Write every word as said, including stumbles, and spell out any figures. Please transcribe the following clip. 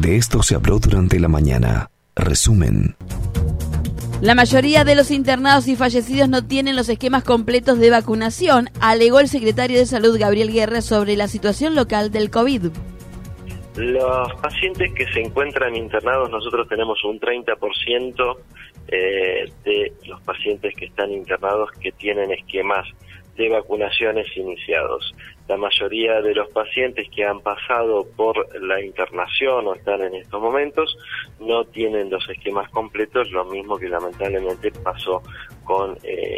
De esto se habló durante la mañana. Resumen. La mayoría de los internados y fallecidos no tienen los esquemas completos de vacunación, alegó el secretario de Salud Gabriel Guerra sobre la situación local del COVID. Los pacientes que se encuentran internados, nosotros tenemos un treinta por ciento eh, de los pacientes que están internados que tienen esquemas de vacunaciones iniciados. La mayoría de los pacientes que han pasado por la internación o están en estos momentos no tienen los esquemas completos, lo mismo que lamentablemente pasó con eh,